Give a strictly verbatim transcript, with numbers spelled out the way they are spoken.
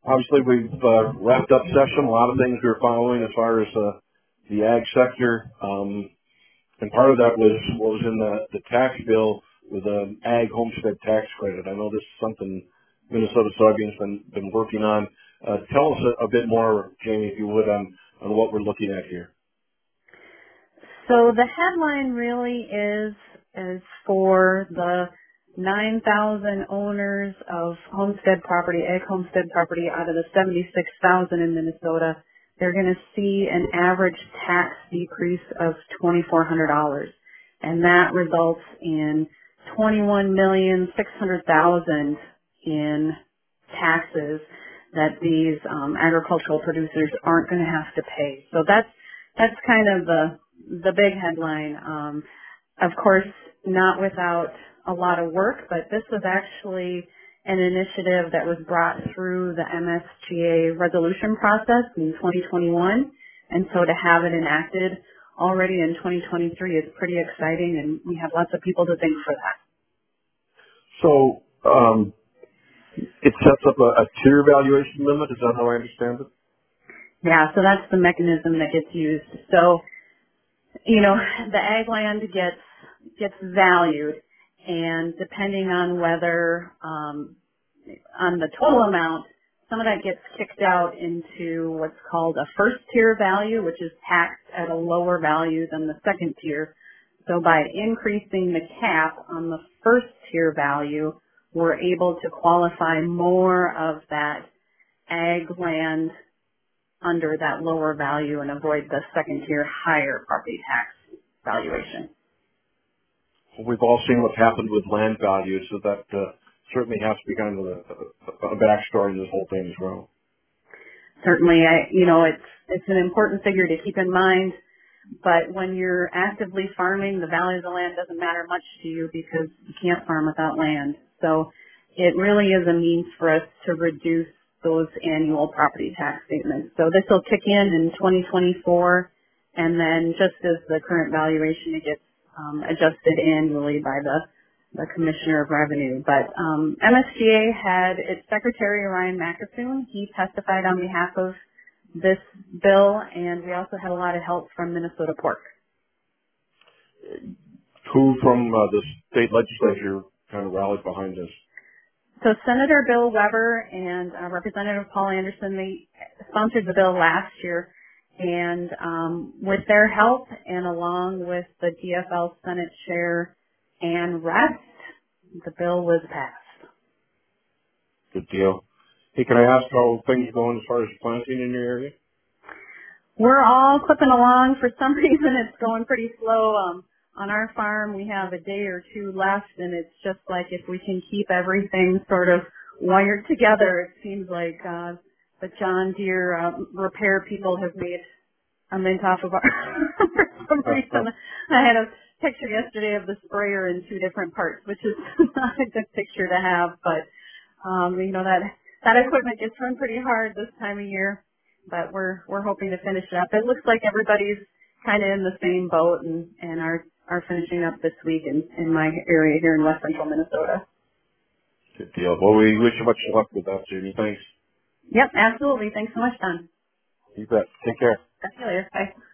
Obviously, we've uh, wrapped up session. A lot of things we were following as far as uh, the ag sector, um, and part of that was what was in the, the tax bill with an ag homestead tax credit. I know this is something Minnesota Soybeans been been working on. Uh, tell us a, a bit more, Jamie, if you would, on on what we're looking at here. So the headline really is is for the nine thousand owners of homestead property, ag homestead property out of the seventy-six thousand in Minnesota. They're going to see an average tax decrease of twenty-four hundred dollars, and that results in twenty-one million six hundred thousand in taxes that these um, agricultural producers aren't going to have to pay. So that's that's kind of the the big headline. Um, of course, not without a lot of work, but this was actually an initiative that was brought through the M S G A resolution process in twenty twenty-one. And so to have it enacted already in twenty twenty-three is pretty exciting, and we have lots of people to thank for that. So um, it sets up a, a tier valuation limit. Is that how I understand it? Yeah, so that's the mechanism that gets used. So, you know, the ag land gets gets valued, and depending on whether um, on the total amount, some of that gets kicked out into what's called a first tier value, which is taxed at a lower value than the second tier. So by increasing the cap on the first tier value, we're able to qualify more of that ag land under that lower value and avoid the second tier higher property tax valuation. We've all seen what's happened with land values, so that uh, certainly has to be kind of a, a, a backstory to this whole thing as well. Certainly, I, you know, it's, it's an important figure to keep in mind, but when you're actively farming, the value of the land doesn't matter much to you because you can't farm without land. So it really is a means for us to reduce those annual property tax statements. So this will kick in in twenty twenty-four, and then just as the current valuation, it gets um, adjusted annually by the the Commissioner of Revenue. But um, M S G A had its Secretary, Ryan McAsoon. He testified on behalf of this bill, and we also had a lot of help from Minnesota Pork. Who from uh, the state legislature kind of rallied behind this? So Senator Bill Weber and uh, Representative Paul Anderson, they sponsored the bill last year, and um, with their help and along with the D F L Senate Chair Ann Rest, the bill was passed. Good deal. Hey, can I ask how things are going as far as planting in your area? We're all clipping along. For some reason, it's going pretty slow. Um, on our farm, we have a day or two left, and it's just like if we can keep everything sort of wired together, it seems like uh, the John Deere uh, repair people have made a mint off of our. For some reason, I had a picture yesterday of the sprayer in two different parts, which is not a good picture to have, but um, you know that that equipment gets run pretty hard this time of year. But we're we're hoping to finish it up. It looks like everybody's kind of in the same boat and and are are finishing up this week in in my area here in West Central Minnesota. Good deal. Well, we wish you much luck with that, Jamie. Thanks. Yep, absolutely. Thanks so much, Don. You bet. Take care. Talk to you later. Bye.